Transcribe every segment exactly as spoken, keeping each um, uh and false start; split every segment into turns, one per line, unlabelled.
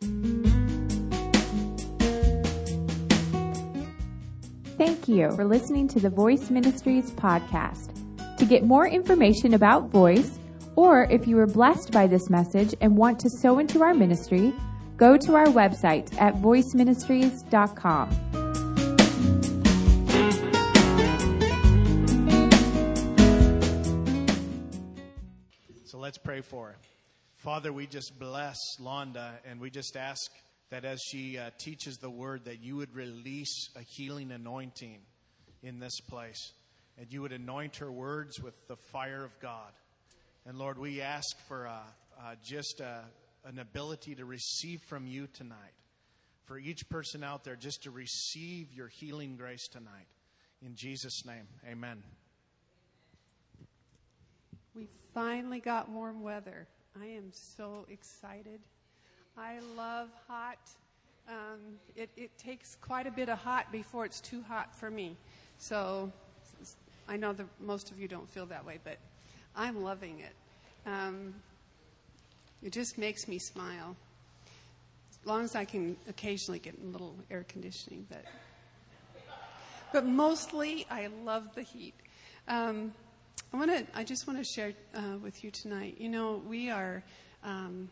Thank you for listening to the Voice Ministries podcast. To get more information about Voice, or if you were blessed by this message and want to sow into our ministry, go to our website at voice ministries dot com.
So let's pray for her. Father, we just bless Londa, and we just ask that as she uh, teaches the word, that you would release a healing anointing in this place, and you would anoint her words with the fire of God. And Lord, we ask for uh, uh, just uh, an ability to receive from you tonight. For each person out there, just to receive your healing grace tonight. In Jesus' name, amen.
We finally got warm weather. I am so excited. I love hot. Um, it, it takes quite a bit of hot before it's too hot for me. So I know that most of you don't feel that way, but I'm loving it. Um, it just makes me smile. As long as I can occasionally get a little air conditioning. But, but mostly I love the heat. Um, I want to. I just want to share uh, with you tonight. You know, we are... Um,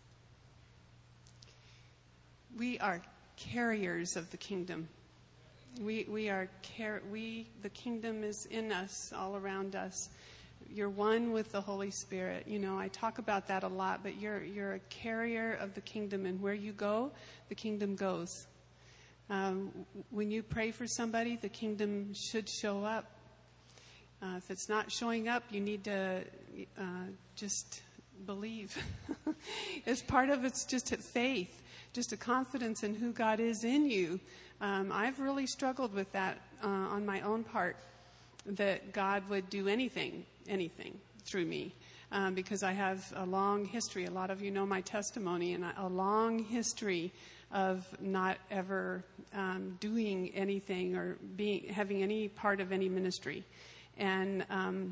We are carriers of the kingdom. We we are car- we the kingdom is in us, all around us. You're one with the Holy Spirit. You know, I talk about that a lot, but you're you're a carrier of the kingdom, and where you go, the kingdom goes. Um, when you pray for somebody, the kingdom should show up. Uh, if it's not showing up, you need to uh, just believe. As part of it's just a faith. Just a confidence in who God is in you. Um, I've really struggled with that uh, on my own part, that God would do anything, anything through me, um, because I have a long history. A lot of you know my testimony, and a long history of not ever um, doing anything or being having any part of any ministry. And um,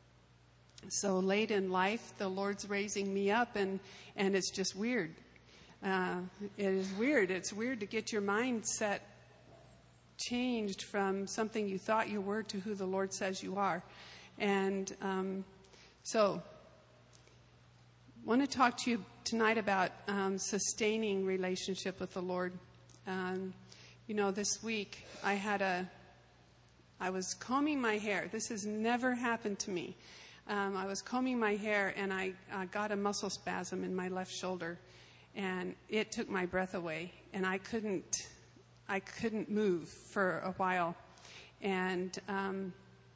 so late in life, the Lord's raising me up, and, and it's just weird. Uh, it is weird. It's weird to get your mindset changed from something you thought you were to who the Lord says you are. And um, so I want to talk to you tonight about um, sustaining relationship with the Lord. Um, you know, this week I had a, I was combing my hair. This has never happened to me. Um, I was combing my hair, and I uh, got a muscle spasm in my left shoulder. And it took my breath away, and I couldn't, I couldn't move for a while. And, um,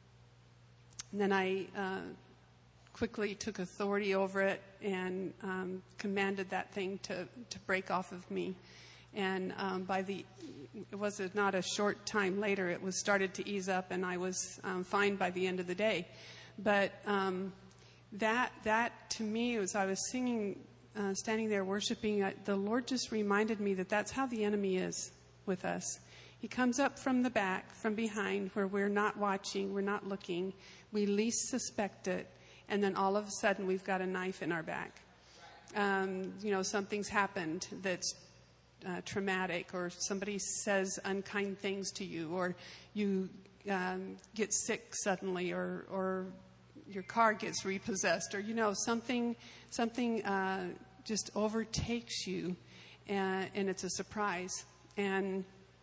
and then I uh, quickly took authority over it and um, commanded that thing to, to break off of me. And um, by the, it was not a short time later, it was started to ease up, and I was um, fine by the end of the day. But um, that, that to me was, I was singing. Uh, standing there worshiping, uh, the Lord just reminded me that that's how the enemy is with us. He comes up from the back, from behind, where we're not watching, we're not looking. We least suspect it, and then all of a sudden we've got a knife in our back. Um, you know, something's happened that's uh, traumatic, or somebody says unkind things to you, or you um, get sick suddenly, or or your car gets repossessed, or, you know, something something uh, just overtakes you, and, and it's a surprise. And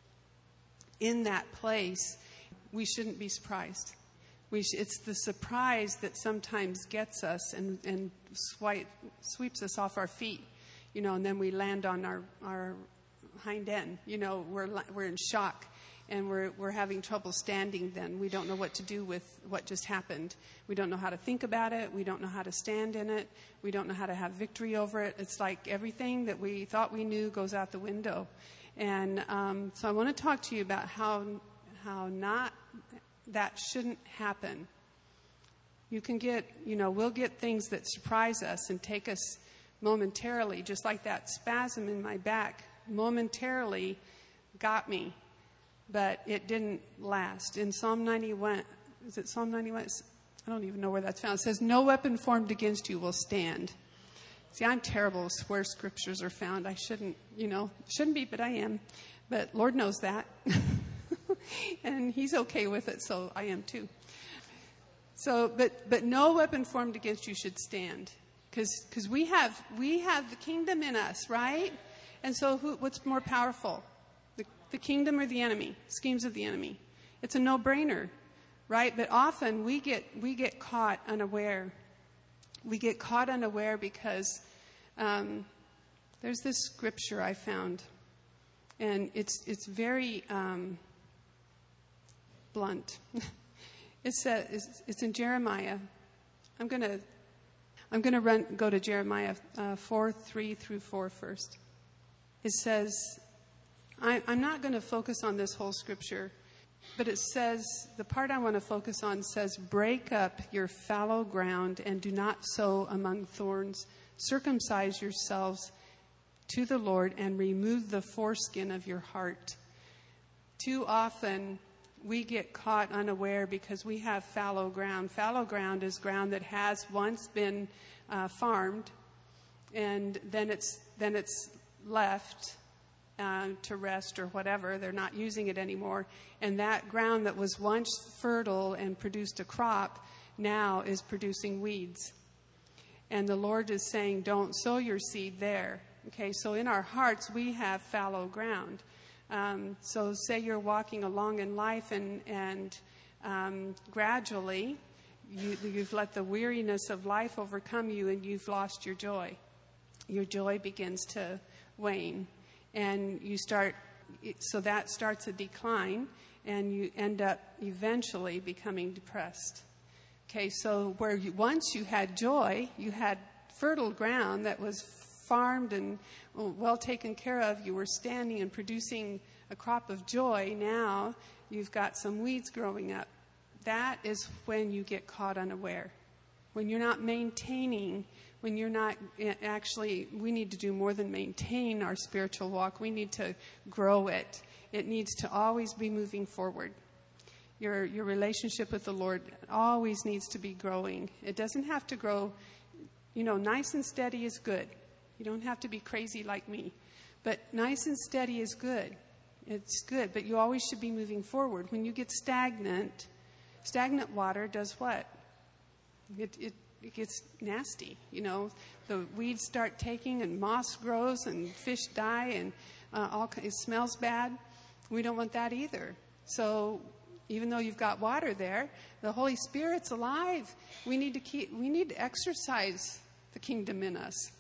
in that place, we shouldn't be surprised. We sh- it's the surprise that sometimes gets us and, and swipe, sweeps us off our feet, you know, and then we land on our, our hind end. You know, we're we're in shock. And we're we're having trouble standing then. We don't know what to do with what just happened. We don't know how to think about it. We don't know how to stand in it. We don't know how to have victory over it. It's like everything that we thought we knew goes out the window. And um, so I want to talk to you about how how not that shouldn't happen. You can get, you know, we'll get things that surprise us and take us momentarily, just like that spasm in my back momentarily got me. But it didn't last. In Psalm ninety-one, is it Psalm ninety-one? I don't even know where that's found. It says, "No weapon formed against you will stand." See, I'm terrible with where scriptures are found. I shouldn't, you know, shouldn't be, but I am. But Lord knows that. And he's okay with it, so I am too. So, but but no weapon formed against you should stand. Because because we have we have the kingdom in us, right? And so who, what's more powerful? The, the kingdom or the enemy? Schemes of the enemy. It's a no-brainer, right? But often we get we get caught unaware. We get caught unaware because um, there's this scripture I found, and it's it's very um, blunt. It says it's, it's in Jeremiah. I'm gonna I'm gonna run go to Jeremiah uh, four three through four first. It says, I, I'm not going to focus on this whole scripture. But it says, the part I want to focus on says, break up your fallow ground and do not sow among thorns. Circumcise yourselves to the Lord and remove the foreskin of your heart. Too often we get caught unaware because we have fallow ground. Fallow ground is ground that has once been uh, farmed, and then it's then it's left Uh, to rest or whatever. They're not using it anymore. And that ground that was once fertile and produced a crop now is producing weeds. And the Lord is saying, don't sow your seed there. Okay, so in our hearts, we have fallow ground. Um, so say you're walking along in life and, and um, gradually you, you've let the weariness of life overcome you and you've lost your joy. Your joy begins to wane. And you start, so that starts a decline, and you end up eventually becoming depressed. Okay, so where you, once you had joy, you had fertile ground that was farmed and well taken care of, you were standing and producing a crop of joy. Now you've got some weeds growing up. That is when you get caught unaware. When you're not maintaining When you're not actually, we need to do more than maintain our spiritual walk. We need to grow it. It needs to always be moving forward. Your your relationship with the Lord always needs to be growing. It doesn't have to grow, you know, nice and steady is good. You don't have to be crazy like me. But nice and steady is good. It's good, but you always should be moving forward. When you get stagnant, stagnant water does what? It it It gets nasty, you know. The weeds start taking, and moss grows, and fish die, and uh, all it smells bad. We don't want that either. So, even though you've got water there, the Holy Spirit's alive. We need to keep. We need to exercise the kingdom in us.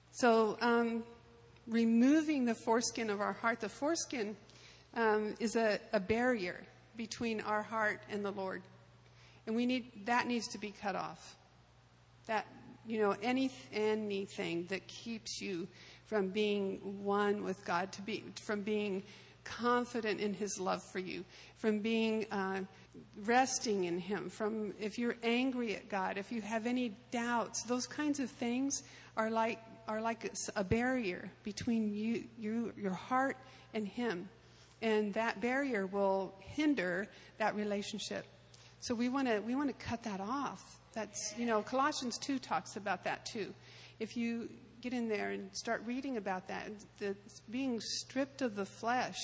So, um, removing the foreskin of our heart. The foreskin um, is a, a barrier between our heart and the Lord, and we need that needs to be cut off. That, you know, any, anything that keeps you from being one with God, to be, from being confident in His love for you, from being uh, resting in Him, from if you're angry at God, if you have any doubts, those kinds of things are like are like a barrier between you, you your heart and Him, and that barrier will hinder that relationship. So we want to we want to cut that off. That's, you know, Colossians two talks about that too. If you get in there and start reading about that, the being stripped of the flesh.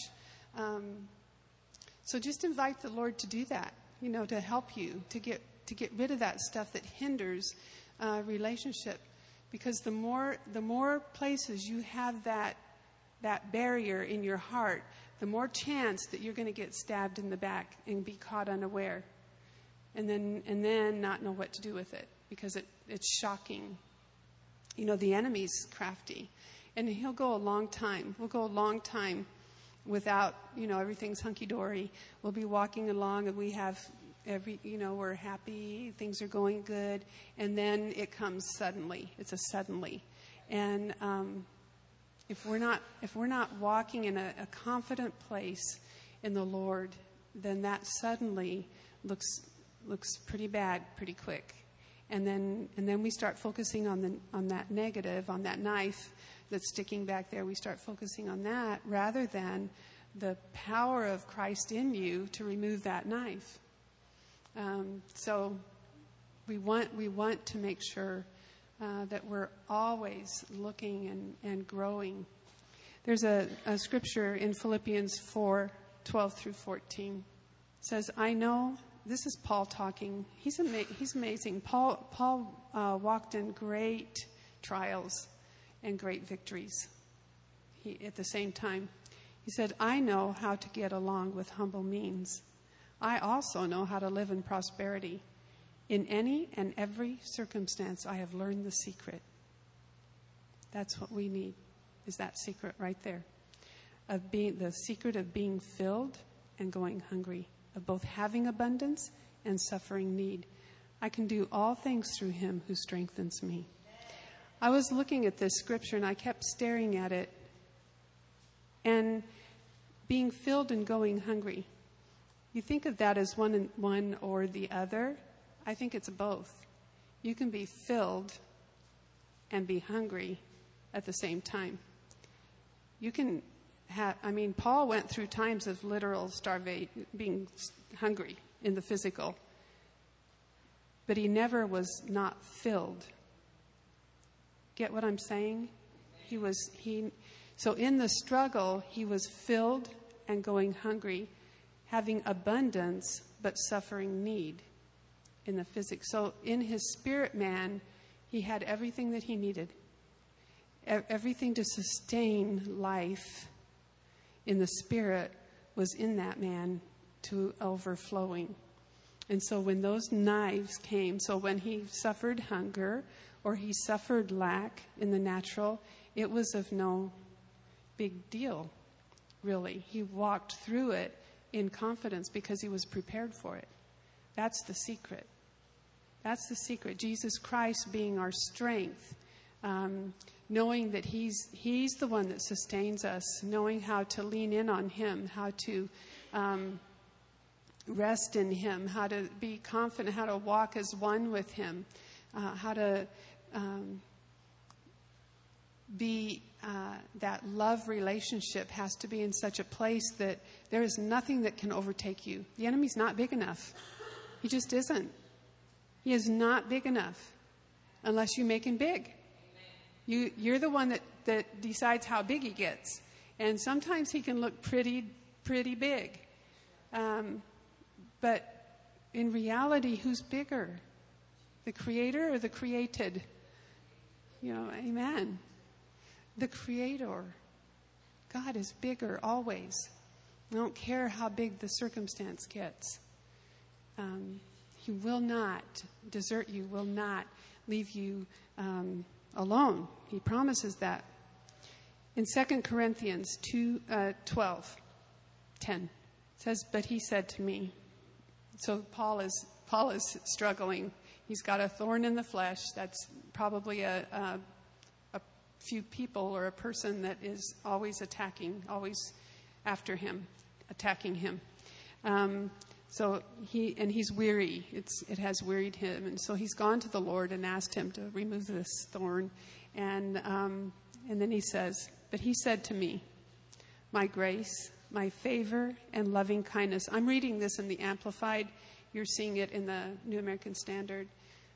Um, so just invite the Lord to do that, you know, to help you to get to get rid of that stuff that hinders uh, relationship. Because the more the more places you have that that barrier in your heart, the more chance that you're going to get stabbed in the back and be caught unaware. And then and then not know what to do with it because it, it's shocking. You know, the enemy's crafty. And he'll go a long time. We'll go a long time without, you know, everything's hunky-dory. We'll be walking along and we have every, you know, we're happy, things are going good. And then it comes suddenly. It's a suddenly. And um, if we're not if we're not walking in a, a confident place in the Lord, then that suddenly looks looks pretty bad pretty quick. And then and then we start focusing on the on that negative, on that knife that's sticking back there. We start focusing on that rather than the power of Christ in you to remove that knife. Um, so we want we want to make sure uh, that we're always looking and, and growing. There's a, a scripture in Philippians four, twelve through fourteen. It says, I know, this is Paul talking. He's, ama- he's amazing. Paul, Paul uh, walked in great trials and great victories he, at the same time. He said, I know how to get along with humble means. I also know how to live in prosperity. In any and every circumstance, I have learned the secret. That's what we need, is that secret right there. Of being the secret of being filled and going hungry, of both having abundance and suffering need. I can do all things through him who strengthens me. I was looking at this scripture and I kept staring at it. And being filled and going hungry. You think of that as one, one or the other. I think it's both. You can be filled and be hungry at the same time. You can have, I mean, Paul went through times of literal starvation, being hungry in the physical. But he never was not filled. Get what I'm saying? He was, he, so in the struggle, he was filled and going hungry, having abundance, but suffering need in the physics. So in his spirit man, he had everything that he needed. Everything to sustain life in the spirit was in that man to overflowing. And so when those knives came, so when he suffered hunger or he suffered lack in the natural, it was of no big deal, really. He walked through it in confidence because he was prepared for it. That's the secret. That's the secret. Jesus Christ being our strength, um, knowing that he's he's the one that sustains us, knowing how to lean in on him, how to um, rest in him, how to be confident, how to walk as one with him, uh, how to um, be uh, that love relationship has to be in such a place that there is nothing that can overtake you. The enemy's not big enough. He just isn't. He is not big enough unless you make him big. You, you're the one that, that decides how big he gets. And sometimes he can look pretty, pretty big. Um, but in reality, who's bigger? The creator or the created? You know, amen. The creator. God is bigger always. I don't care how big the circumstance gets. Um, he will not desert you, will not leave you um, alone. He promises that. In Second Corinthians two, uh, twelve, ten, it says, but he said to me, so Paul is Paul is struggling. He's got a thorn in the flesh. That's probably a, a, a few people or a person that is always attacking, always after him, attacking him. Um, so he and he's weary. It's it has wearied him, and so he's gone to the Lord and asked him to remove this thorn. And um, and then he says, but he said to me, my grace, my favor, and loving kindness. I'm reading this in the Amplified. You're seeing it in the New American Standard.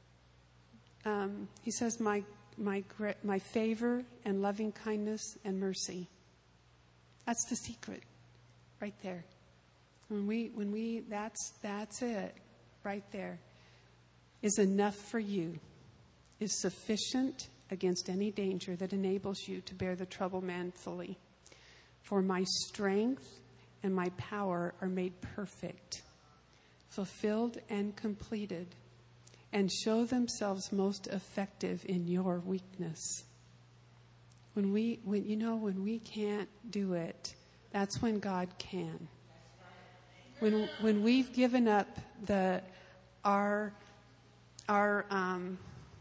Um, he says, my my my favor and loving kindness and mercy. That's the secret, right there. When we when we that's that's it, right there. Is enough for you. Is sufficient against any danger that enables you to bear the trouble manfully. For my strength and my power are made perfect, fulfilled and completed, and show themselves most effective in your weakness. When we, when you know, when we can't do it, that's when God can. When when we've given up the our our um,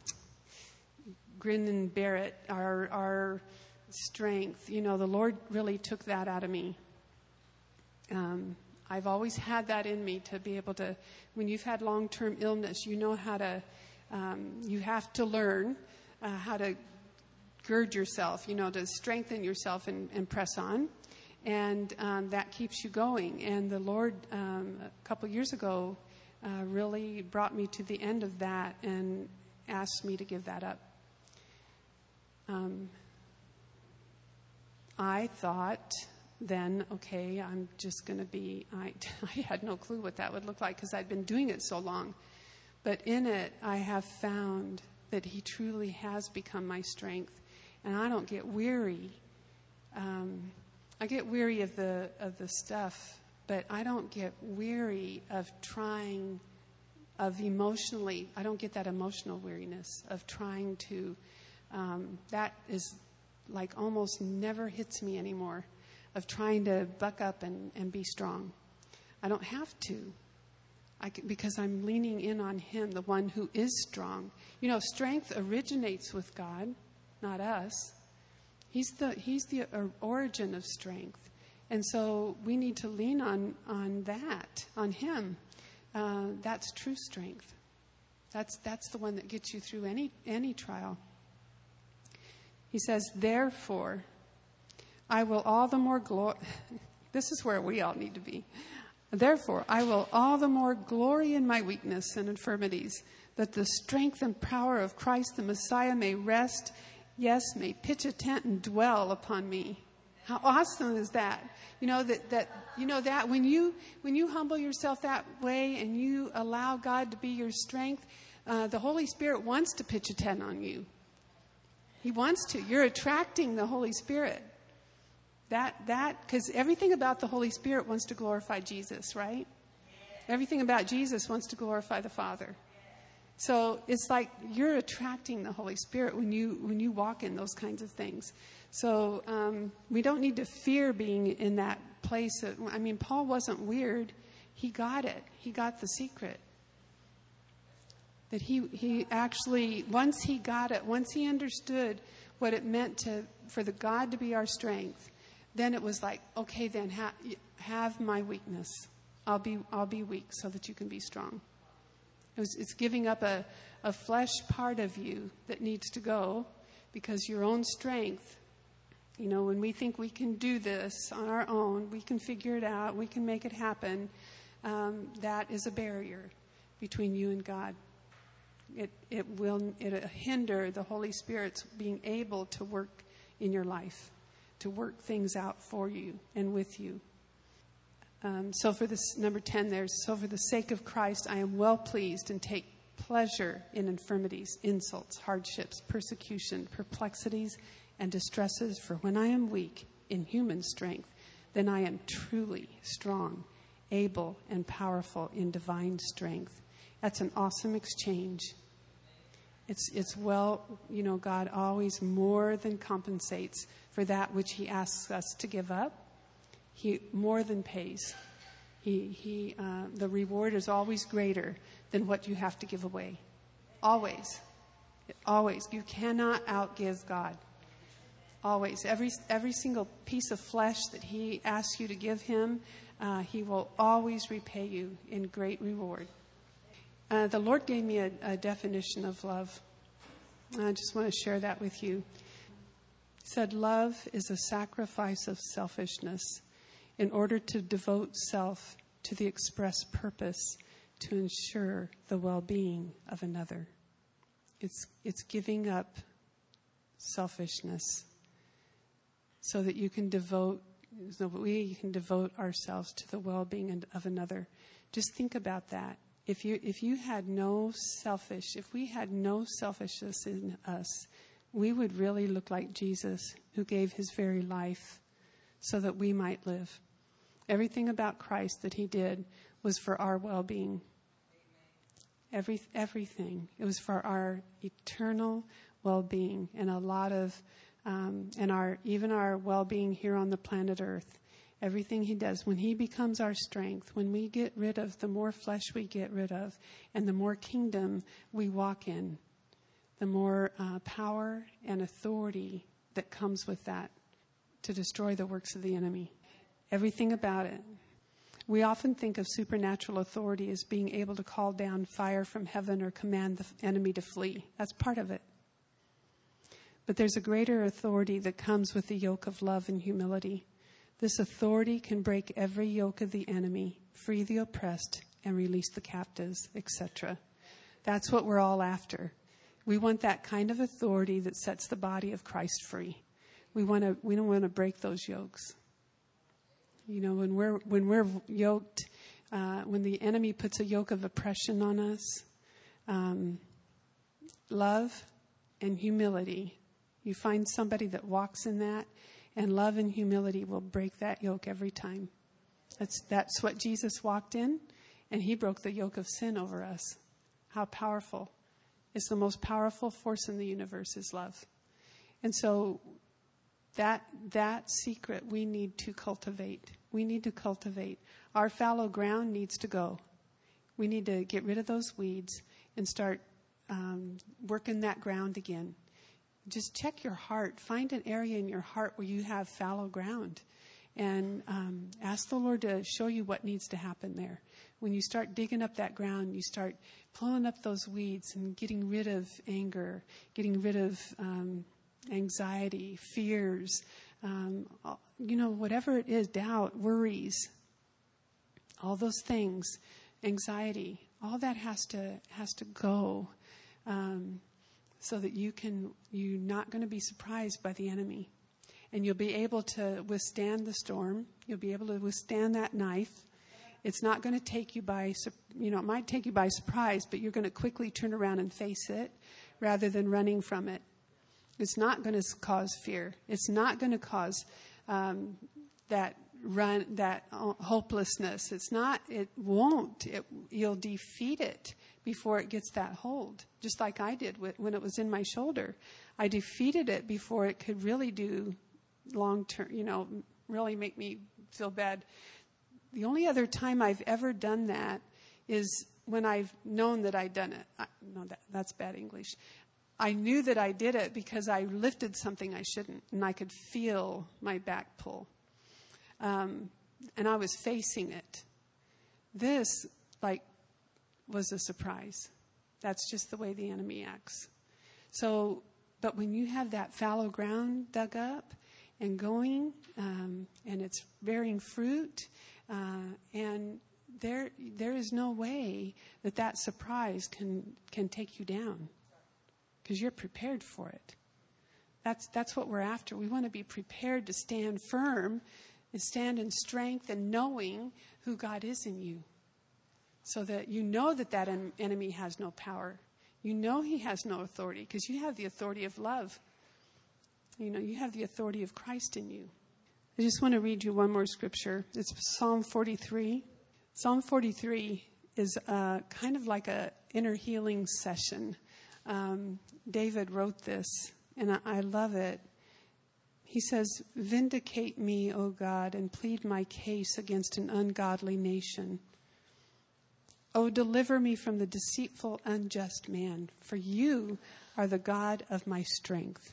grin and bear it, our our strength, you know, the Lord really took that out of me. Um, I've always had that in me to be able to, when you've had long-term illness, you know how to, um, you have to learn uh, how to gird yourself, you know, to strengthen yourself and, and press on. And um, that keeps you going. And the Lord, um, a couple years ago, uh, really brought me to the end of that and asked me to give that up. um, I thought then, okay, I'm just going to be, I, I had no clue what that would look like because I'd been doing it so long. But in it, I have found that he truly has become my strength. And I don't get weary. Um, I get weary of the of the stuff, but I don't get weary of trying, of emotionally, I don't get that emotional weariness of trying to, um, that is like almost never hits me anymore, of trying to buck up and, and be strong. I don't have to. I can, because I'm leaning in on him, the one who is strong. You know, strength originates with God, not us. He's the he's the origin of strength. And so we need to lean on, on that, on him. Uh, that's true strength. That's that's the one that gets you through any any trial. He says, therefore, I will all the more glory. This is where we all need to be. Therefore, I will all the more glory in my weakness and infirmities, that the strength and power of Christ the Messiah may rest, yes, may pitch a tent and dwell upon me. How awesome is that? You know that that you know that when you when you humble yourself that way and you allow God to be your strength, uh, the Holy Spirit wants to pitch a tent on you. He wants to. You're attracting the Holy Spirit. That, that, because everything about the Holy Spirit wants to glorify Jesus, right? Everything about Jesus wants to glorify the Father. So it's like you're attracting the Holy Spirit when you when you walk in those kinds of things. So um, we don't need to fear being in that place. Of, I mean, Paul wasn't weird. He got it. He got the secret. That he he actually, once he got it, once he understood what it meant to for the God to be our strength, then it was like, okay, then ha- have my weakness. I'll be I'll be weak so that you can be strong. It was, it's giving up a, a flesh part of you that needs to go because your own strength, you know, when we think we can do this on our own, we can figure it out, we can make it happen, um, that is a barrier between you and God. It it will it hinder the Holy Spirit's being able to work in your life, to work things out for you and with you. Um, so for this, number ten there's, so for the sake of Christ, I am well pleased and take pleasure in infirmities, insults, hardships, persecution, perplexities, and distresses. For when I am weak in human strength, then I am truly strong, able, and powerful in divine strength. That's an awesome exchange. It's it's well, you know, God always more than compensates for that which he asks us to give up. He more than pays. He he uh, the reward is always greater than what you have to give away. Always, always. You cannot outgive God. Always, every every single piece of flesh that he asks you to give him, uh, he will always repay you in great reward. Uh, the Lord gave me a, a definition of love. I just want to share that with you. He said, love is a sacrifice of selfishness in order to devote self to the express purpose to ensure the well-being of another. It's it's giving up selfishness so that you can devote, so we can devote ourselves to the well-being of another. Just think about that. If you if you had no selfish, if we had no selfishness in us, we would really look like Jesus, who gave his very life so that we might live. Everything about Christ that he did was for our well-being. Every everything. It was for our eternal well-being, and a lot of, um, and our even our well-being here on the planet Earth. Everything he does, when he becomes our strength, when we get rid of, the more flesh we get rid of, and the more kingdom we walk in, the more uh, power and authority that comes with that to destroy the works of the enemy. Everything about it. We often think of supernatural authority as being able to call down fire from heaven or command the enemy to flee. That's part of it. But there's a greater authority that comes with the yoke of love and humility. This authority can break every yoke of the enemy, free the oppressed, and release the captives, et cetera. That's what we're all after. We want that kind of authority that sets the body of Christ free. We want to. We don't want to break those yokes. You know, when we're when we're yoked, uh, when the enemy puts a yoke of oppression on us, um, love and humility. You find somebody that walks in that, and love and humility will break that yoke every time. That's that's what Jesus walked in, and he broke the yoke of sin over us. How powerful. It's the most powerful force in the universe is love. And so that that secret we need to cultivate. We need to cultivate. Our fallow ground needs to go. We need to get rid of those weeds and start um, working that ground again. Just check your heart. Find an area in your heart where you have fallow ground. And um, ask the Lord to show you what needs to happen there. When you start digging up that ground, you start pulling up those weeds and getting rid of anger, getting rid of um, anxiety, fears, um, you know, whatever it is, doubt, worries, all those things, anxiety, all that has to has to go, um, so that you can you're not going to be surprised by the enemy. And you'll be able to withstand the storm. You'll be able to withstand that knife. It's not going to take you by, you know, it might take you by surprise, but you're going to quickly turn around and face it rather than running from it. It's not going to cause fear. It's not going to cause um, that run, that hopelessness. It's not, it won't. It, you'll defeat it before it gets that hold, just like I did when it was in my shoulder. I defeated it before it could really do long term, you know, really make me feel bad. The only other time I've ever done that is when I've known that I'd done it. I, no, that, that's bad English. I knew that I did it because I lifted something I shouldn't, and I could feel my back pull. Um, and I was facing it. This, like, was a surprise. That's just the way the enemy acts. So, but when you have that fallow ground dug up and going, um, and it's bearing fruit, uh, and there there is no way that that surprise can can take you down, because you're prepared for it. That's that's what we're after. We want to be prepared to stand firm and stand in strength and knowing who God is in you, so that you know that that en- enemy has no power. You know he has no authority because you have the authority of love. You know, you have the authority of Christ in you. I just want to read you one more scripture. It's Psalm forty-three. Psalm forty-three is uh, kind of like a inner healing session. Um, David wrote this, and I, I love it. He says, "Vindicate me, O God, and plead my case against an ungodly nation. Oh, deliver me from the deceitful, unjust man, for you are the God of my strength.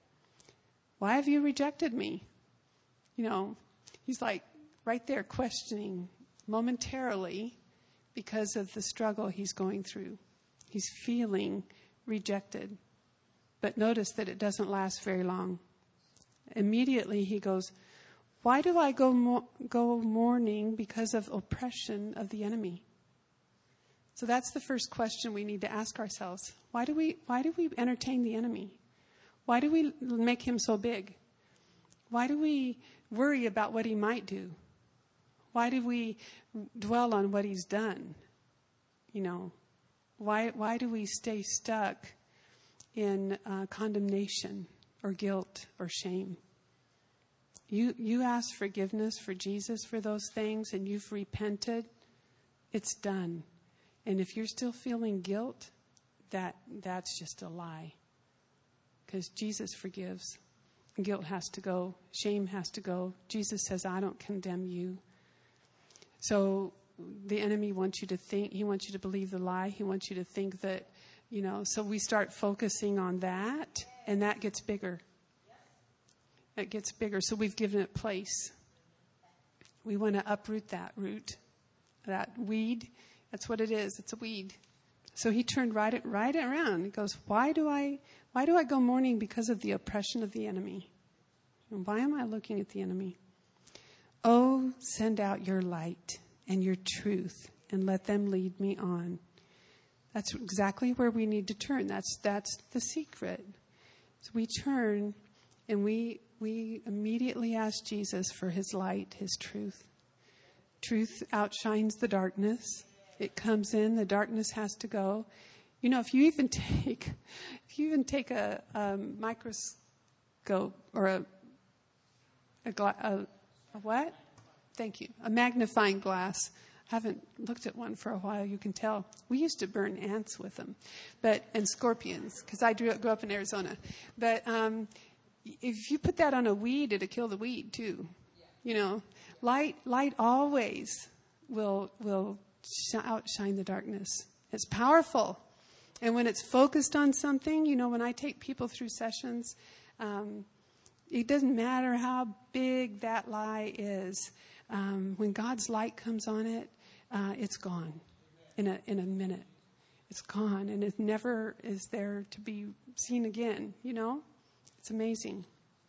Why have you rejected me?" You know, he's like right there questioning momentarily because of the struggle he's going through. He's feeling rejected. But notice that it doesn't last very long. Immediately he goes, "Why do I go mo- go mourning because of oppression of the enemy?" So that's the first question we need to ask ourselves. Why do we why do we entertain the enemy? Why do we make him so big? Why do we worry about what he might do? Why do we dwell on what he's done? You know, why why do we stay stuck in uh, condemnation or guilt or shame? You you ask forgiveness for Jesus for those things, and you've repented. It's done. And if you're still feeling guilt, that that's just a lie. Because Jesus forgives. Guilt has to go. Shame has to go. Jesus says, "I don't condemn you." So the enemy wants you to think, he wants you to believe the lie. He wants you to think that, you know, so we start focusing on that, and that gets bigger. It gets bigger. So we've given it place. We want to uproot that root, that weed. That's what it is. It's a weed. So he turned right right around. He goes, why do I why do I go mourning because of the oppression of the enemy? And why am I looking at the enemy? Oh, send out your light and your truth and let them lead me on. That's exactly where we need to turn. That's that's the secret. So we turn and we we immediately ask Jesus for his light, his truth. Truth outshines the darkness. It comes in, the darkness has to go. You know, if you even take if you even take a, a microscope or a a, gla- a a what? Thank you. A magnifying glass. I haven't looked at one for a while, you can tell. We used to burn ants with them, but and scorpions, because I grew, grew up in Arizona. But um, if you put that on a weed, it'll kill the weed too. You know, light light always will will sh- outshine the darkness. It's powerful, and when it's focused on something, you know, when I take people through sessions, um, it doesn't matter how big that lie is. Um, when God's light comes on it, uh, it's gone in a in a minute. It's gone, and it never is there to be seen again. You know, it's amazing.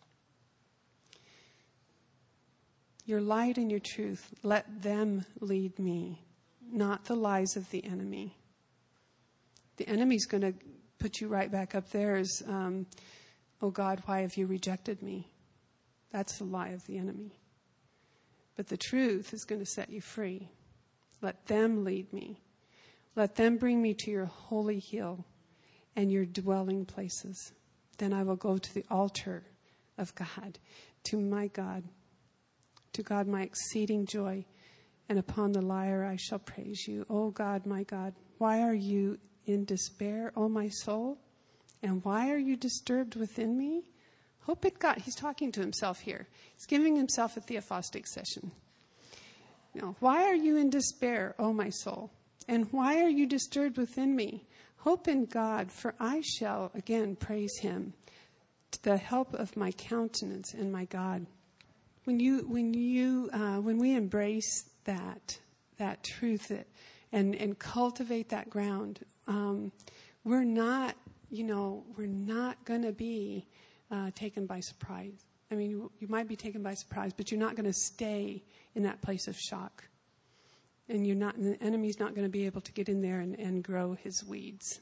Your light and your truth, let them lead me, not the lies of the enemy. The enemy's going to put you right back up there as, um, oh God, why have you rejected me? That's the lie of the enemy. But the truth is going to set you free. Let them lead me. Let them bring me to your holy hill and your dwelling places. Then I will go to the altar of God, to my God, to God my exceeding joy, and upon the lyre I shall praise you. O God, my God, why are you in despair, O my soul? And why are you disturbed within me? Hope in God. He's talking to himself here. He's giving himself a theophostic session. Now, why are you in despair, O my soul? And why are you disturbed within me? Hope in God, for I shall again praise him, to the help of my countenance and my God. When you, when you, uh, when we embrace that, that truth that, and, and cultivate that ground, um, we're not, you know, we're not going to be uh, taken by surprise. I mean, you, you might be taken by surprise, but you're not going to stay in that place of shock. And you're not, and the enemy's not going to be able to get in there and, and grow his weeds.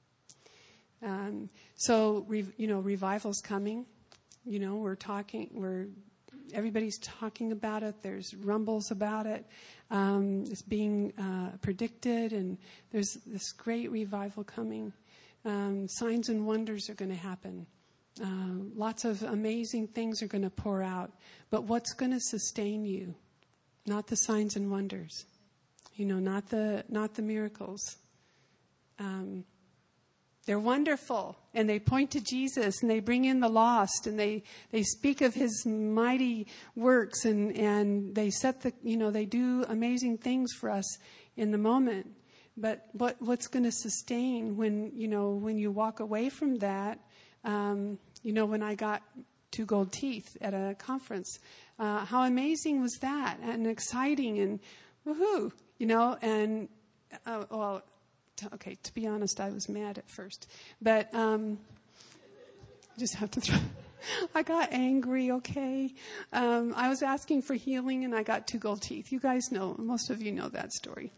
Um, so, re, you know, revival's coming. You know, we're talking, we're, everybody's talking about it. There's rumbles about it. Um, it's being uh, predicted, and there's this great revival coming. Um, signs and wonders are going to happen. Uh, lots of amazing things are going to pour out. But what's going to sustain you? Not the signs and wonders. You know, not the not the miracles. Um, they're wonderful, and they point to Jesus, and they bring in the lost, and they, they speak of his mighty works, and, and they set the you know they do amazing things for us in the moment. But what what's going to sustain when you know when you walk away from that? Um, you know, when I got two gold teeth at a conference, uh, how amazing was that, and exciting, and woohoo! You know, and, uh, well, t- okay, to be honest, I was mad at first. But um, just have to throw... I got angry, okay? Um, I was asking for healing, and I got two gold teeth. You guys know, most of you know that story.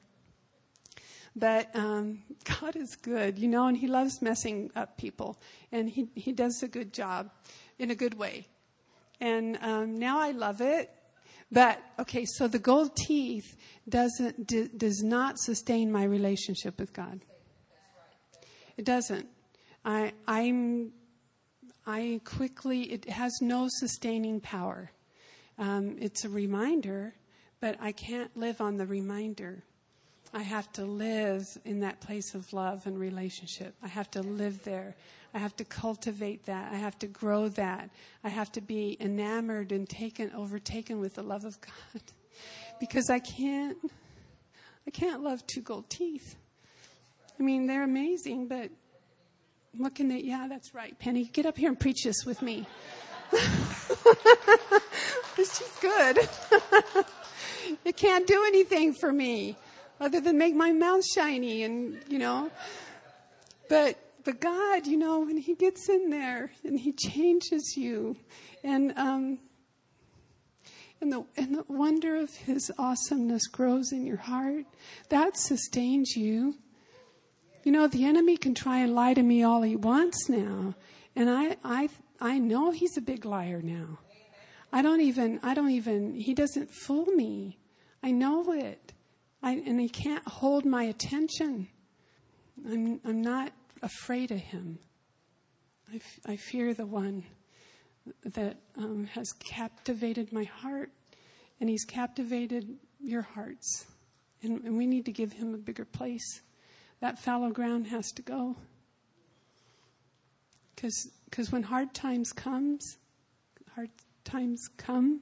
But um, God is good, you know, and he loves messing up people. And he, he does a good job in a good way. And um, now I love it. But, okay, so the gold teeth doesn't d- does not sustain my relationship with God. It doesn't. I I'm I quickly it has no sustaining power. Um, it's a reminder, but I can't live on the reminder. I have to live in that place of love and relationship. I have to live there. I have to cultivate that. I have to grow that. I have to be enamored and taken, overtaken with the love of God. Because I can't, I can't love two gold teeth. I mean, they're amazing, but what can they, yeah, that's right. Penny, get up here and preach this with me. This is good. It can't do anything for me other than make my mouth shiny and, you know. But But God, you know, when he gets in there and he changes you, and um, and the and the wonder of his awesomeness grows in your heart, that sustains you. You know, the enemy can try and lie to me all he wants now. And I, I, I know he's a big liar now. I don't even, I don't even, he doesn't fool me. I know it. I, and he can't hold my attention. I'm, I'm not afraid of him. I, f- I fear the one that um, has captivated my heart, and he's captivated your hearts. And, and we need to give him a bigger place. That fallow ground has to go. Because because when hard times comes, hard times come,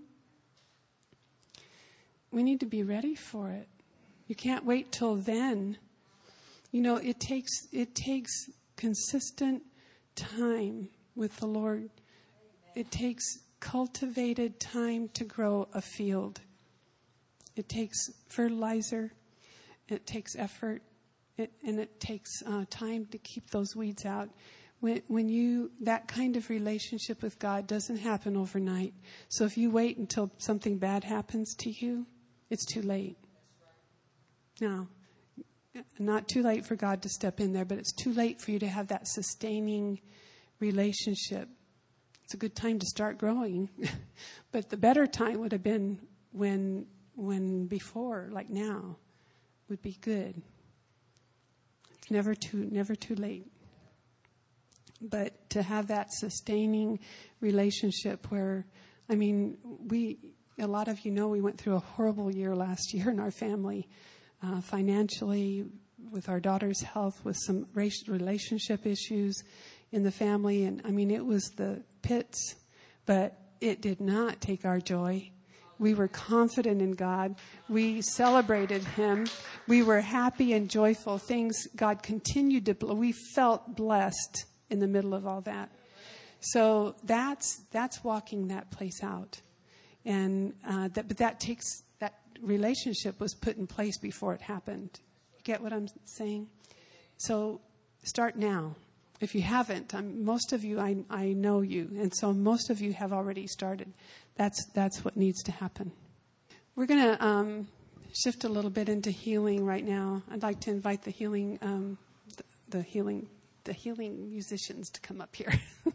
we need to be ready for it. You can't wait till then. You know, it takes it takes consistent time with the Lord. It takes cultivated time to grow a field. It takes fertilizer. It takes effort. It, and it takes uh, time to keep those weeds out. When, when you, that kind of relationship with God doesn't happen overnight. So if you wait until something bad happens to you, it's too late. Now, not too late for God to step in there, but it's too late for you to have that sustaining relationship. It's a good time to start growing. But the better time would have been when, when before, like now, would be good. It's never too, never too late. But to have that sustaining relationship where, I mean, we, a lot of you know we went through a horrible year last year in our family, uh, financially, with our daughter's health, with some racial relationship issues in the family. And I mean, it was the pits, but it did not take our joy. We were confident in God. We celebrated him. We were happy and joyful. Things, God continued to, we felt blessed in the middle of all that. So that's that's walking that place out. And uh, that, but that takes, that relationship was put in place before it happened. You get what I'm saying? So start now. If you haven't, I'm, most of you, I, I know you. And so most of you have already started. That's that's what needs to happen. We're going to um, shift a little bit into healing right now. I'd like to invite the healing, um, the, the healing, the healing musicians to come up here.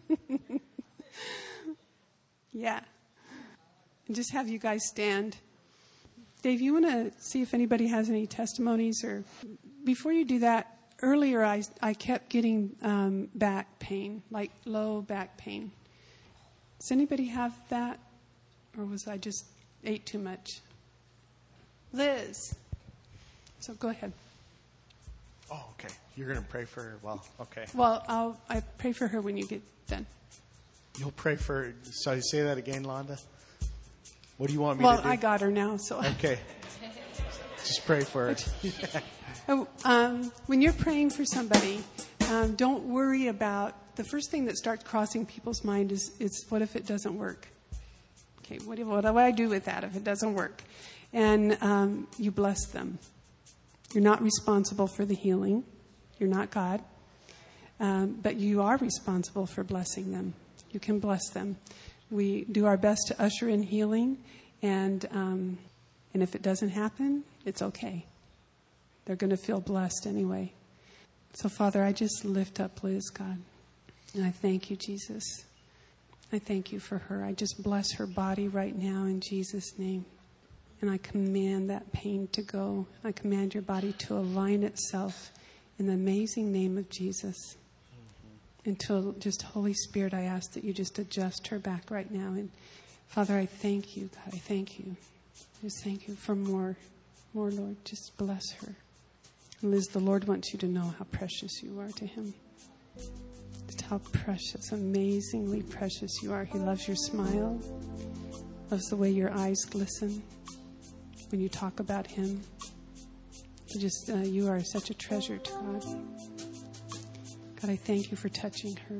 Yeah. And just have you guys stand. Dave, you want to see if anybody has any testimonies? Or before you do that, earlier I, I kept getting um, back pain, like low back pain. Does anybody have that? Or was I just ate too much? Liz. So go ahead.
Oh, okay. You're going to pray for her. Well, okay.
Well, I'll I pray for her when you get done.
You'll pray for her. Sorry, say that again, Londa. What do you want me
well,
to do?
Well, I got her now, so.
Okay. Just pray for her.
oh, um, when you're praying for somebody, um, don't worry about, the first thing that starts crossing people's mind is, is what if it doesn't work? Okay, what do, what do I do with that if it doesn't work? And um, you bless them. You're not responsible for the healing. You're not God. Um, but you are responsible for blessing them. You can bless them. We do our best to usher in healing. And um, and if it doesn't happen, it's okay. They're going to feel blessed anyway. So, Father, I just lift up Liz, God. And I thank you, Jesus. I thank you for her. I just bless her body right now in Jesus' name. And I command that pain to go. I command your body to align itself in the amazing name of Jesus. Mm-hmm. Until just Holy Spirit, I ask that you just adjust her back right now. And Father, I thank you, God. I thank you. Just thank you for more, more, Lord. Just bless her. And Liz, the Lord wants you to know how precious you are to him. Just how precious, amazingly precious you are. He loves your smile, loves the way your eyes glisten when you talk about him. Just, uh, you are such a treasure to God. God, I thank you for touching her.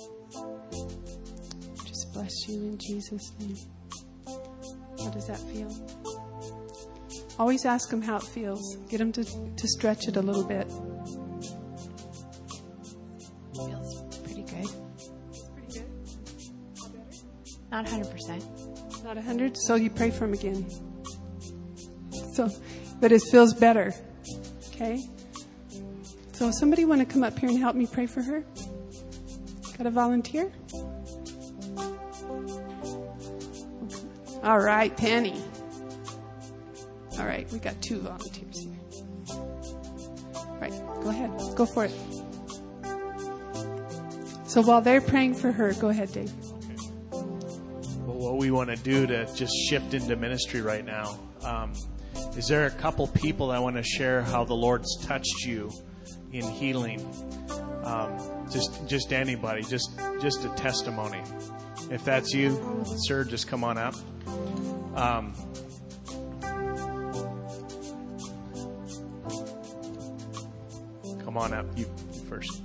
Just bless you in Jesus' name. How does that feel? Always ask him how it feels. Get him to, to stretch it a little bit.
Feels pretty good.
Pretty good.
Not one hundred percent.
Not one hundred? So you pray for him again. So, but it feels better. Okay? So somebody want to come up here and help me pray for her? Got a volunteer? All right, Penny. All right, we got two volunteers here. All right, go ahead. Go for it. So while they're praying for her, go ahead, Dave.
Well, what we want to do to just shift into ministry right now, um, is there a couple people that want to share how the Lord's touched you in healing? Um, just just anybody, just just a testimony. If that's you, sir, just come on up. Um, come on up, you first.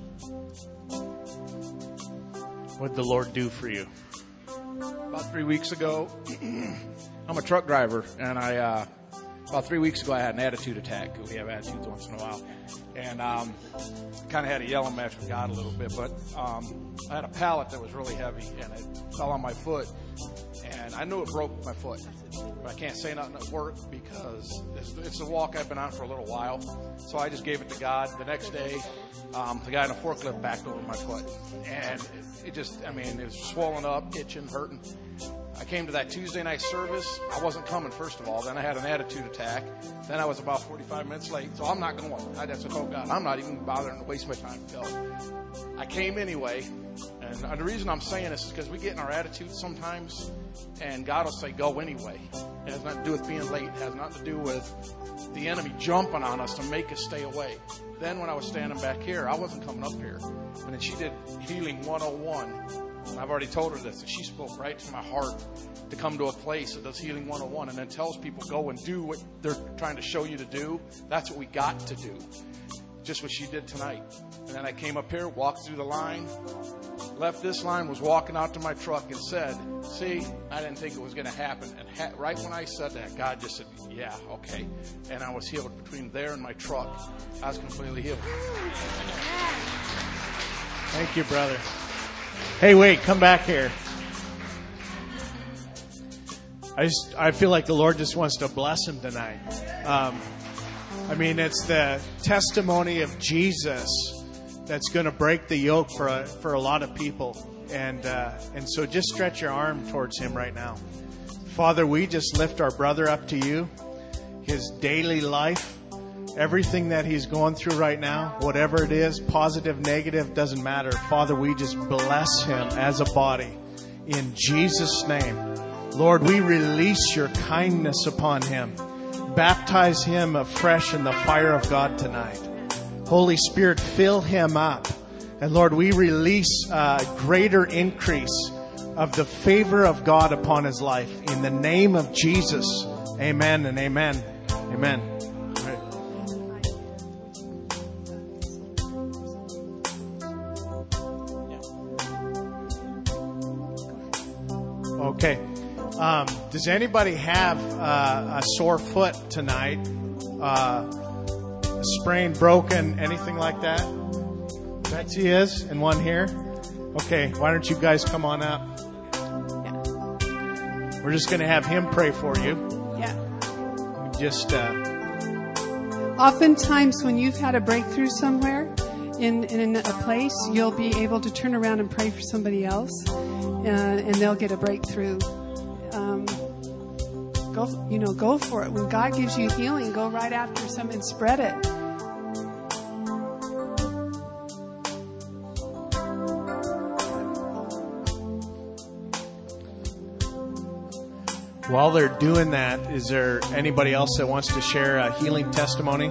What did the Lord do for you?
About three weeks ago, I'm a truck driver, and I uh, about three weeks ago I had an attitude attack. We have attitudes once in a while, and um, kind of had a yelling match with God a little bit. But um, I had a pallet that was really heavy, and it fell on my foot, and I knew it broke my foot. But I can't say nothing at work because it's, it's a walk I've been on for a little while. So I just gave it to God. The next day, um, the guy in a forklift backed over my foot, and it, it just, I mean, it was swollen up, itching, hurting. I came to that Tuesday night service. I wasn't coming, first of all. Then I had an attitude attack. Then I was about forty-five minutes late. So I'm not going. I just said, oh, God, I'm not even bothering to waste my time to go. I came anyway. And the reason I'm saying this is because we get in our attitude sometimes, and God will say, go anyway. It has nothing to do with being late. It has nothing to do with the enemy jumping on us to make us stay away. Then when I was standing back here, I wasn't coming up here. And then she did Healing one oh one. And I've already told her this, and she spoke right to my heart to come to a place that does Healing one oh one and then tells people go and do what they're trying to show you to do. That's what we got to do. Just what she did tonight. And then I came up here, walked through the line, left this line, was walking out to my truck and said, see, I didn't think it was going to happen. And ha- right when I said that, God just said, yeah, okay. And I was healed between there and my truck. I was completely healed.
Thank you, brother. Hey, wait, come back here. I just, I feel like the Lord just wants to bless him tonight. Um, I mean, it's the testimony of Jesus that's going to break the yoke for a, for a lot of people. And, uh, and so just stretch your arm towards him right now. Father, we just lift our brother up to you, his daily life, everything that he's going through right now, whatever it is, positive, negative, doesn't matter. Father, we just bless him as a body in Jesus' name. Lord, we release your kindness upon him. Baptize him afresh in the fire of God tonight. Holy Spirit, fill him up. And Lord, we release a greater increase of the favor of God upon his life. In the name of Jesus, amen and amen. Amen. Okay. Um, does anybody have uh, a sore foot tonight? Uh, sprained, broken, anything like that? Betsy is, and one here. Okay, why don't you guys come on up? Yeah. We're just going to have him pray for you.
Yeah.
Just. Uh,
Oftentimes, when you've had a breakthrough somewhere in, in a place, you'll be able to turn around and pray for somebody else, uh, and they'll get a breakthrough. Um, go, you know, go for it. When God gives you healing, go right after some and spread it.
While they're doing that, is there anybody else that wants to share a healing testimony?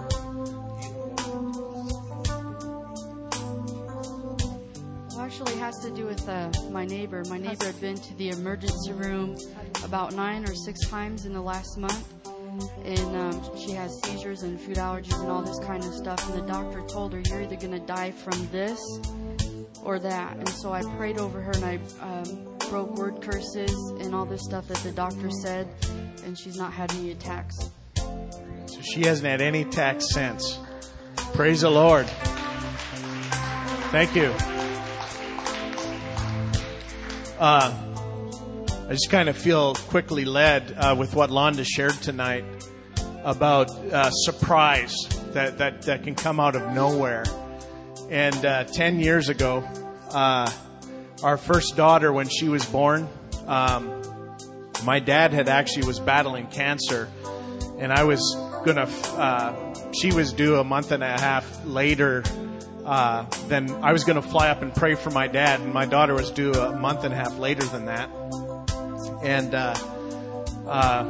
Well, actually, it has to do with uh, my neighbor. My neighbor had been to the emergency room about nine or six times in the last month. And um, she has seizures and food allergies and all this kind of stuff. And the doctor told her, you're either going to die from this or that. And so I prayed over her, and I um, broke word curses and all this stuff that the doctor said. And she's not had any attacks.
So she hasn't had any attacks since. Praise the Lord. Thank you. Uh, I just kind of feel quickly led uh, with what Londa shared tonight. about uh, surprise that, that, that can come out of nowhere. And uh, ten years ago, uh, our first daughter, when she was born, um, my dad had actually was battling cancer, and I was gonna. Uh, she was due a month and a half later uh, than I was gonna fly up and pray for my dad, and my daughter was due a month and a half later than that, and uh, uh,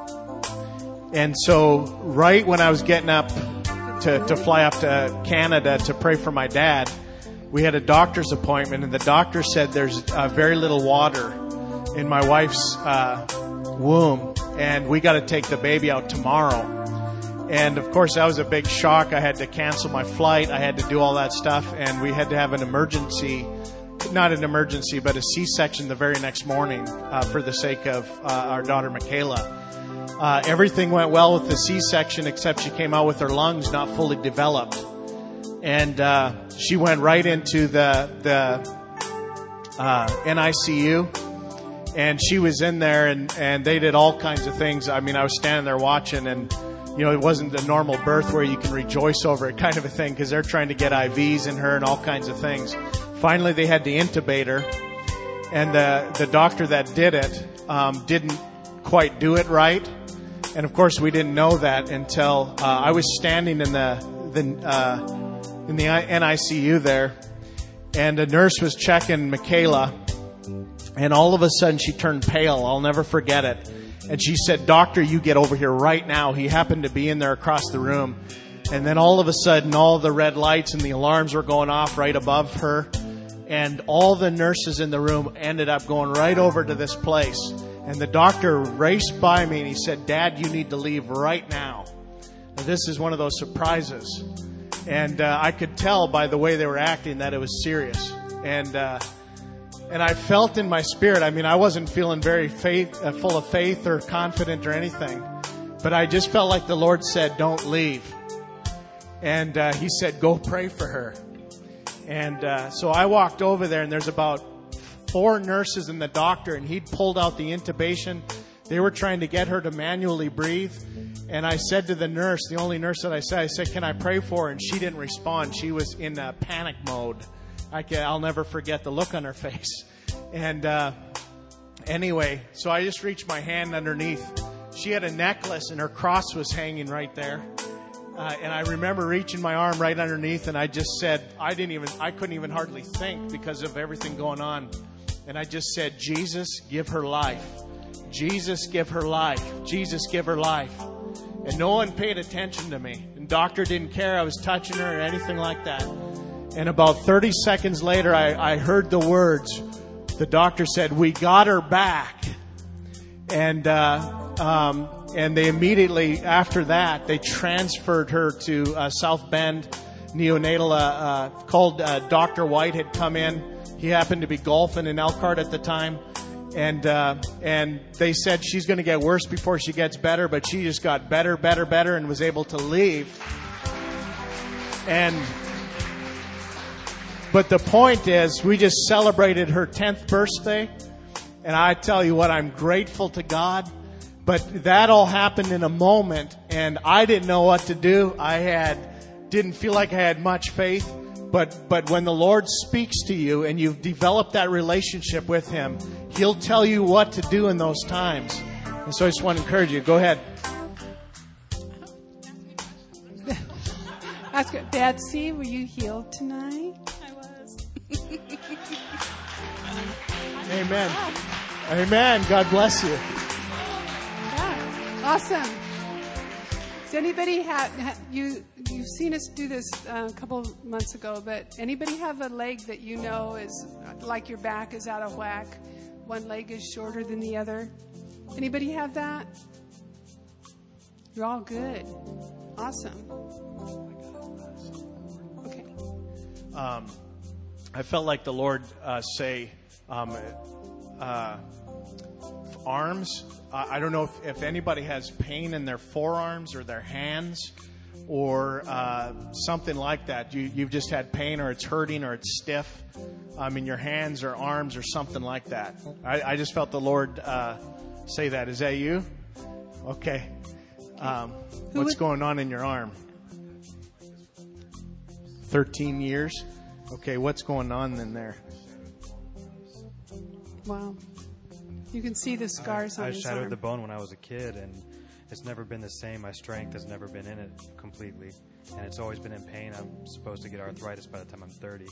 and so right when I was getting up to to fly up to Canada to pray for my dad, we had a doctor's appointment, and the doctor said there's uh, very little water in my wife's uh, womb, and we got to take the baby out tomorrow. And of course, that was a big shock. I had to cancel my flight. I had to do all that stuff, and we had to have an emergency, not an emergency, but a C-section the very next morning uh, for the sake of uh, our daughter, Michaela. Uh, everything went well with the C-section, except she came out with her lungs not fully developed. And uh, she went right into the, the uh, N I C U. And she was in there, and, and they did all kinds of things. I mean, I was standing there watching, and, you know, it wasn't a normal birth where you can rejoice over it kind of a thing, because they're trying to get I Vs in her and all kinds of things. Finally, they had to intubate her, and the, the doctor that did it um, didn't quite do it right. And, of course, we didn't know that until uh, I was standing in the, the, uh, in the N I C U there, and a nurse was checking Michaela. And all of a sudden, she turned pale. I'll never forget it. And she said, "Doctor, you get over here right now." He happened to be in there across the room. And then all of a sudden, all the red lights and the alarms were going off right above her. And all the nurses in the room ended up going right over to this place. And the doctor raced by me, and he said, "Dad, you need to leave right now." Now, this is one of those surprises. And uh, I could tell by the way they were acting that it was serious. And uh And I felt in my spirit, I mean, I wasn't feeling very faith, uh, full of faith or confident or anything. But I just felt like the Lord said, "Don't leave." And uh, He said, "Go pray for her." And uh, so I walked over there, and there's about four nurses and the doctor, and he'd pulled out the intubation. They were trying to get her to manually breathe. And I said to the nurse, the only nurse that I said, I said, "Can I pray for her?" And she didn't respond. She was in uh, panic mode. I can, I'll never forget the look on her face. And uh, anyway, so I just reached my hand underneath. She had a necklace, and her cross was hanging right there. Uh, and I remember reaching my arm right underneath, and I just said, I didn't even, I couldn't even hardly think because of everything going on. And I just said, "Jesus, give her life. Jesus, give her life. Jesus, give her life." And no one paid attention to me. And doctor didn't care I was touching her or anything like that. And about thirty seconds later, I, I heard the words. The doctor said, "We got her back." And uh, um, and they immediately, after that, they transferred her to uh, South Bend Neonatal, uh, uh, called uh, Doctor White had come in. He happened to be golfing in Elkhart at the time. And uh, and they said she's going to get worse before she gets better, but she just got better, better, better, and was able to leave. And... But the point is, we just celebrated her tenth birthday, and I tell you what, I'm grateful to God. But that all happened in a moment, and I didn't know what to do. I had didn't feel like I had much faith. But but when the Lord speaks to you and you've developed that relationship with Him, He'll tell you what to do in those times. And so I just want to encourage you. Go ahead.
Ask her, Betsy, were you healed tonight?
Amen. Amen. God bless you.
Yeah. Awesome. Does anybody have, you, you've seen us do this uh, a couple months ago, but anybody have a leg that you know is like your back is out of whack? One leg is shorter than the other? Anybody have that? You're all good. Awesome. Okay.
Um, I felt like the Lord uh, say, um, uh, arms. Uh, I don't know if, if anybody has pain in their forearms or their hands or uh, something like that. You, you've just had pain, or it's hurting, or it's stiff um, in your hands or arms or something like that. I, I just felt the Lord uh, say that. Is that you? Okay. Um,
Who
what's
would-
going on in your arm? thirteen years? Okay, what's going on in there?
Wow. You can see the scars on
I
his
shattered
arm.
the bone when I was a kid, and it's never been the same. My strength has never been in it completely, and it's always been in pain. I'm supposed to get arthritis by the time I'm thirty.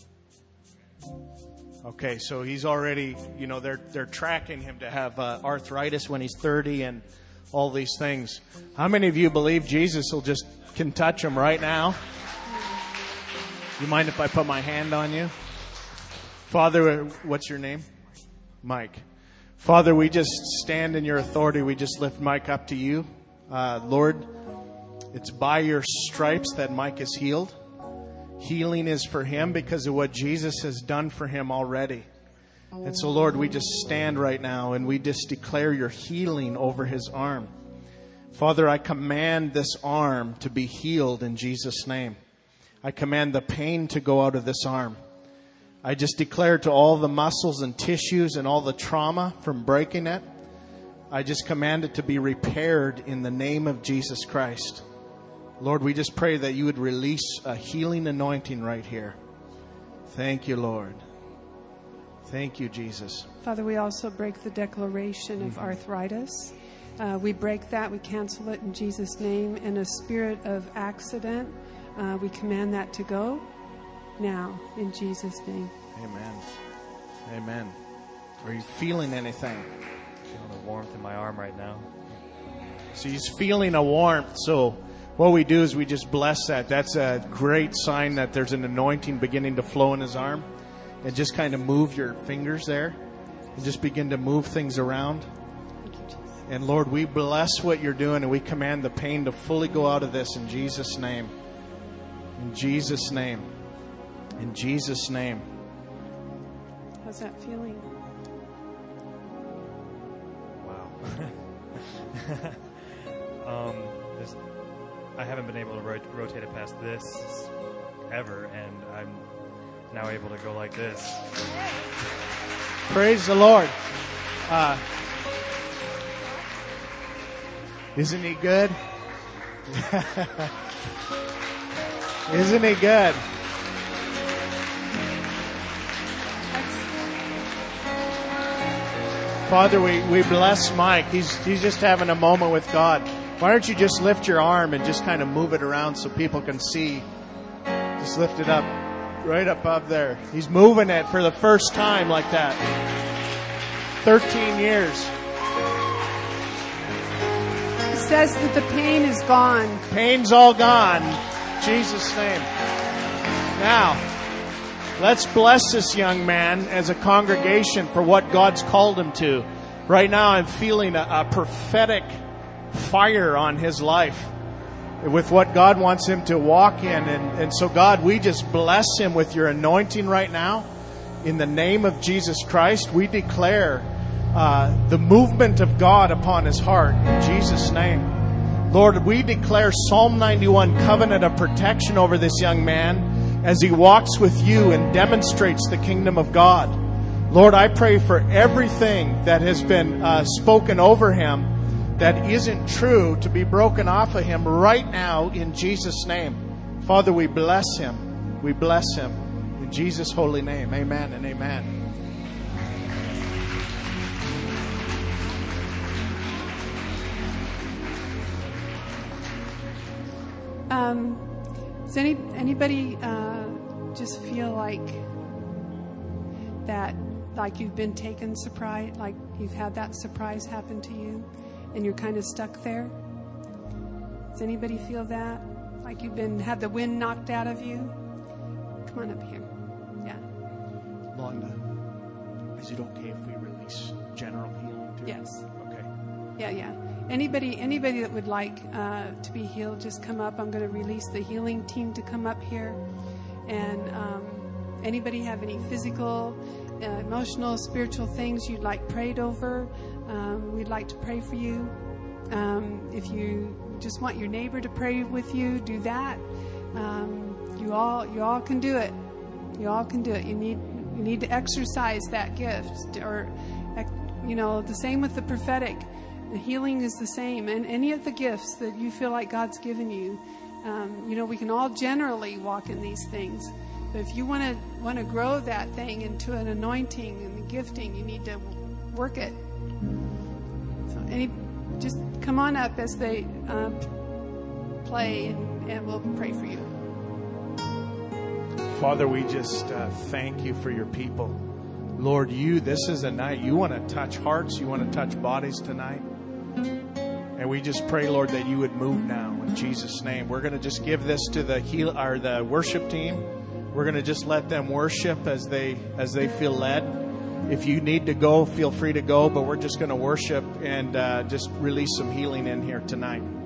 Okay, so he's already, you know, they're they're tracking him to have uh, arthritis when he's thirty and all these things. How many of you believe Jesus will just can touch him right now? You mind if I put my hand on you? Father, what's your name? Mike. Father, we just stand in your authority. We just lift Mike up to you. Uh, Lord, it's by your stripes that Mike is healed. Healing is for him because of what Jesus has done for him already. And so, Lord, we just stand right now and we just declare your healing over his arm. Father, I command this arm to be healed in Jesus' name. I command the pain to go out of this arm. I just declare to all the muscles and tissues and all the trauma from breaking it, I just command it to be repaired in the name of Jesus Christ. Lord, we just pray that you would release a healing anointing right here. Thank you, Lord. Thank you, Jesus.
Father, we also break the declaration of arthritis. Uh, we break that. We cancel it in Jesus' name. And a spirit of accident, uh, we command that to go now in Jesus' name.
Amen. Amen. Are you feeling anything?
Feeling the warmth in my arm right now.
So he's feeling a warmth. So what we do is we just bless that. That's a great sign that there's an anointing beginning to flow in his arm. And just kind of move your fingers there. And just begin to move things around.
Thank you, Jesus.
And Lord, we bless what you're doing and we command the pain to fully go out of this in Jesus' name. In Jesus' name. In Jesus' name.
How's that feeling?
Wow. um, this, I haven't been able to rot- rotate it past this ever, and I'm now able to go like this.
Praise the Lord. Uh, isn't he good? Isn't he good? Father, we, we bless Mike. He's he's just having a moment with God. Why don't you just lift your arm and just kind of move it around so people can see? Just lift it up, right above there. He's moving it for the first time like that. Thirteen years.
It says that the pain is gone.
Pain's all gone. In Jesus' name. Now, let's bless this young man as a congregation for what God's called him to. Right now, I'm feeling a, a prophetic fire on his life with what God wants him to walk in. And, and so, God, we just bless him with your anointing right now. In the name of Jesus Christ, we declare uh, the movement of God upon his heart. In Jesus' name. Lord, we declare Psalm ninety-one covenant of protection over this young man as he walks with you and demonstrates the kingdom of God. Lord, I pray for everything that has been uh, spoken over him that isn't true to be broken off of him right now in Jesus' name. Father, we bless him. We bless him. In Jesus' holy name, amen and amen.
Um, does any anybody uh, just feel like that, like you've been taken surprise, like you've had that surprise happen to you, and you're kind of stuck there? Does anybody feel that, like you've been had the wind knocked out of you? Come on up here. Yeah.
Londa, is it okay if we release general healing too?
Yes.
Okay.
Yeah, yeah. Anybody, anybody that would like uh, to be healed, just come up. I'm going to release the healing team to come up here. And um, anybody have any physical, uh, emotional, spiritual things you'd like prayed over? Um, we'd like to pray for you. Um, if you just want your neighbor to pray with you, do that. Um, you all, you all can do it. You all can do it. You need, you need to exercise that gift, or, you know, the same with the prophetic. The healing is the same. And any of the gifts that you feel like God's given you, um, you know, we can all generally walk in these things. But if you want to want to grow that thing into an anointing and a gifting, you need to work it. So any, just come on up as they uh, play, and, and we'll pray for you.
Father, we just uh, thank you for your people. Lord, you, this is a night. You want to touch hearts. You want to touch bodies tonight. And we just pray, Lord, that you would move now in Jesus' name. We're going to just give this to the heal or the worship team. We're going to just let them worship as they as they feel led. If you need to go, feel free to go. But we're just going to worship and uh, just release some healing in here tonight.